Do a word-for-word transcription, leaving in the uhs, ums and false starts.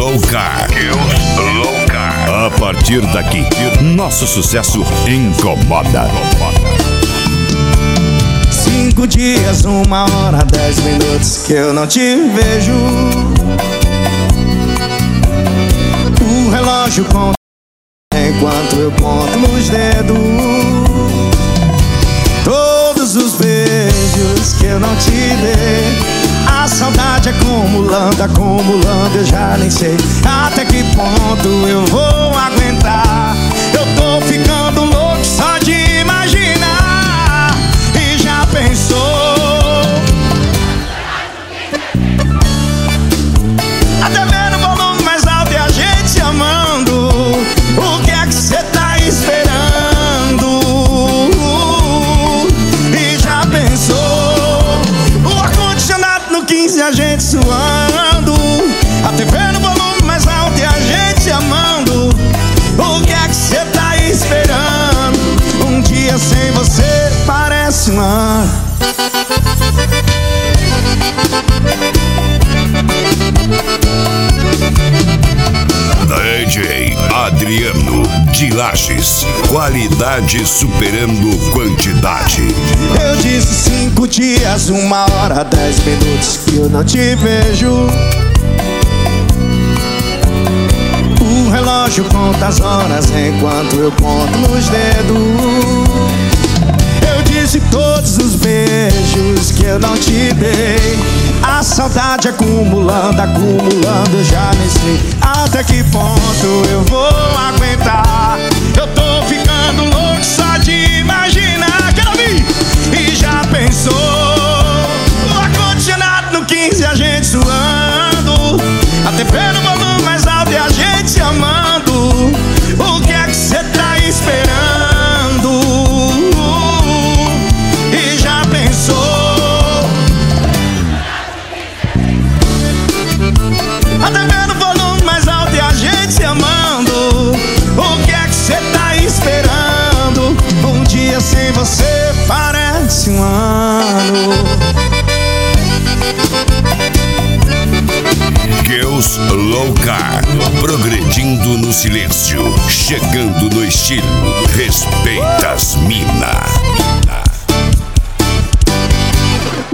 Loucar. Loucar. A partir daqui, nosso sucesso incomoda. Cinco dias, uma hora, dez minutos que eu não te vejo. O relógio conta enquanto eu conto nos dedos. Todos os beijos que eu não te dei. A saudade acumulando, acumulando, eu já nem sei até que ponto eu vou aguentar. Eu tô ficando louco só de imaginar. E já pensou? Até ver no volume mais alto e a gente se amando. O que é que cê tá esperando? E já pensou? O ar-condicionado no quinze, a gente suando. A T V no volume mais alto e a gente se amando. O que é que cê tá esperando? Um dia sem você parece um ano. D J Adriano de Lages. Qualidade superando quantidade. Eu disse cinco dias, uma hora, dez minutos que eu não te vejo. O relógio conta as horas enquanto eu conto nos dedos. Eu disse todos os beijos que eu não te dei. A saudade acumulando, acumulando, eu já nem sei até que ponto eu vou aguentar. Eu tô ficando louco só de imaginar. Quero ouvir! E já pensou? O ar-condicionado no quinze, a gente suando. A T V no volume mais alto e a gente se amando. O que é que cê tá esperando? E já pensou? A T V no volume mais alto e a gente se amando. O que é que cê tá esperando? Um dia sem você parece um ano. Deus Loucar. Progredindo no silêncio, chegando no estilo. Respeita as mina.